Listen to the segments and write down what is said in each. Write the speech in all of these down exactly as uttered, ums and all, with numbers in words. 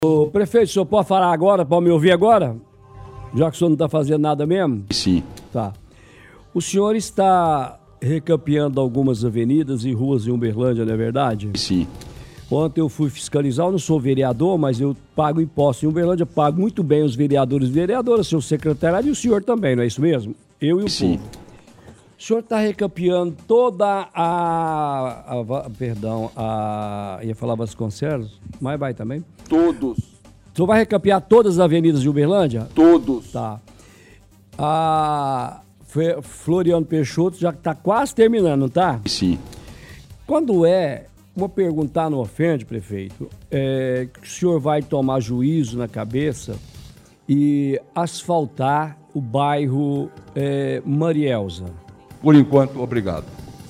Ô, prefeito, o senhor pode falar agora, pode me ouvir agora? Já que o senhor não está fazendo nada mesmo? Sim. Tá. O senhor está recampeando algumas avenidas e ruas em Uberlândia, não é verdade? Sim. Ontem eu fui fiscalizar, eu não sou vereador, mas eu pago imposto em Uberlândia, pago muito bem os vereadores e vereadoras, seu secretariado e o senhor também, não é isso mesmo? Eu e o Sim. povo. O senhor está recampeando toda a, a... Perdão, a... ia falar Vasconcelos, mas vai também? Todos. O senhor vai recampear todas as avenidas de Uberlândia? Todos. Tá. A Fe- Floriano Peixoto já está quase terminando, não tá? Sim. Quando é, uma pergunta não ofende, prefeito, é que o senhor vai tomar juízo na cabeça e asfaltar o bairro é, Marielza? Por enquanto, obrigado.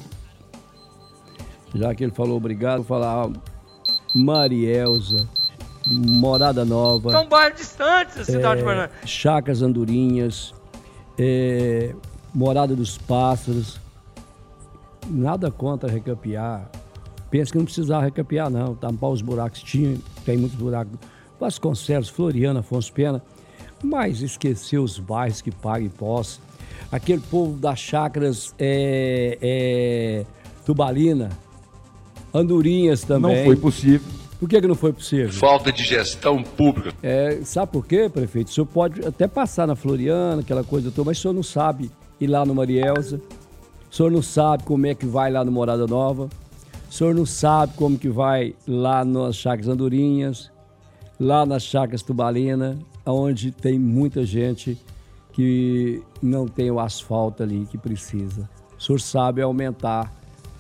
Já que ele falou obrigado, vou falar Marielza, Morada Nova. São bairros distantes da cidade de Uberlândia. Chacras Andorinhas, é, Morada dos Pássaros. Nada contra recampear. Pensa que não precisava recampear, não. Tampar os buracos. Tinha, tem muitos buracos. Vasconcelos, Floriano, Afonso Pena. Mas esquecer os bairros que pagam impostos. Aquele povo das chacras é, é, Tubalina, Andorinhas também. Não foi possível. Por que, que não foi possível? Falta de gestão pública. É, sabe por quê, prefeito? O senhor pode até passar na Floriana, aquela coisa toda, mas o senhor não sabe ir lá no Marielza. O senhor não sabe como é que vai lá no Morada Nova. O senhor não sabe como que vai lá nas Chacras Andorinhas, lá nas Chacras Tubalina, onde tem muita gente que não tem o asfalto ali que precisa. O senhor sabe aumentar.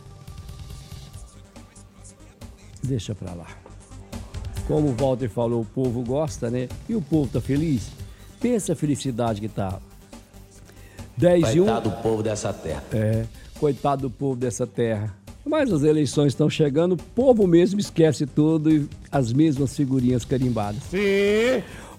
Deixa pra lá. Como o Walter falou, o povo gosta, né? E o povo tá feliz? Pensa a felicidade que tá. dez e um... Coitado do povo dessa terra. É, coitado do povo dessa terra. Mas as eleições estão chegando, o povo mesmo esquece tudo e as mesmas figurinhas carimbadas. Sim.